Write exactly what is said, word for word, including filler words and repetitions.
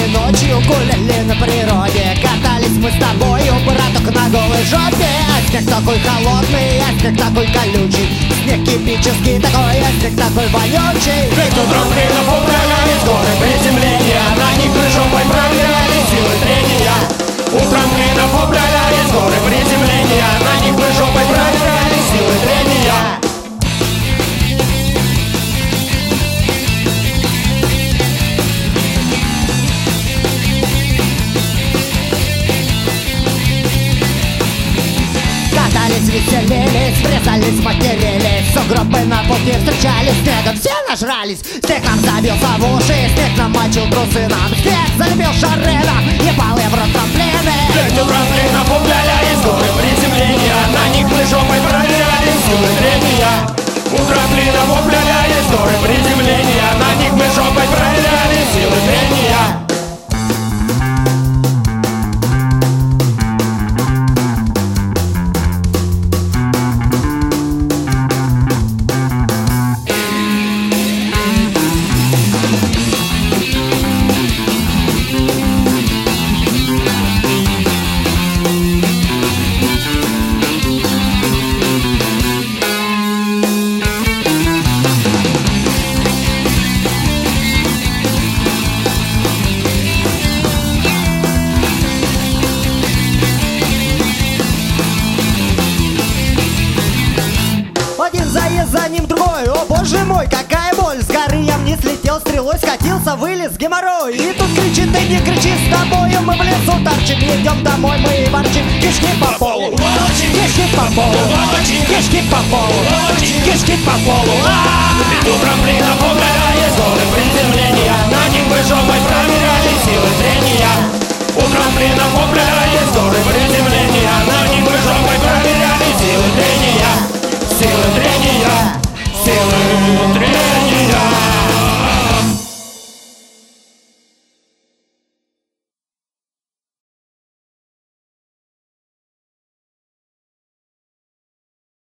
и ночью гуляли на природе. Катались мы с тобою, браток, на голой жопе. А снег такой холодный, а снег такой колючий, снег кипический такой, а снег такой вонючий. Ведь утром хренов управляли скоры приземления, на них мы жопой проверяли силы трения. Утром хренов управляли скоры приземления, на них мы жопой проверяли силы трения. Катались, веселились, врезались, матерились, сугробы на пути встречались, снегом все нажрались. Снег нам забился в уши, снег намочил трусы нам, снег залепил шары нам, ебал я в рот трамплины. Ведь у трамплинов управляли скоры приземления, на них мы жопой проверяли силы трения. У трамплинов управляли скоры приземления, на них мы жопой проверяли силы трения. Заезд за ним другой, о боже мой, какая боль. С горы я вниз летел, стрелой скатился, вылез геморрой. И тут кричит, ты не кричи, с тобою мы в лесу торчим. Идем домой, мы и ворчим, кишки по полу, кишки по полу, кишки по полу, кишки по полу. Ведь у трамплинов управляли